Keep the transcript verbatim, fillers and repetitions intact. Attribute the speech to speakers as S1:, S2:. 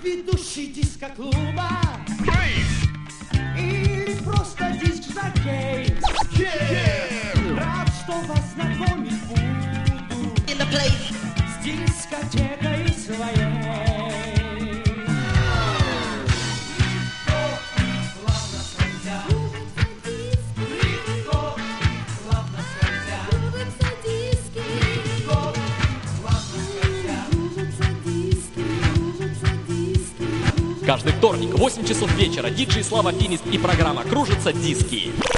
S1: ведущий диско-клуба или просто диск-жокей. Рад, что вас знакомить буду с дискотекой своей.
S2: Каждый вторник, восемь часов вечера, диджей Слава Финист и программа «Кружатся диски».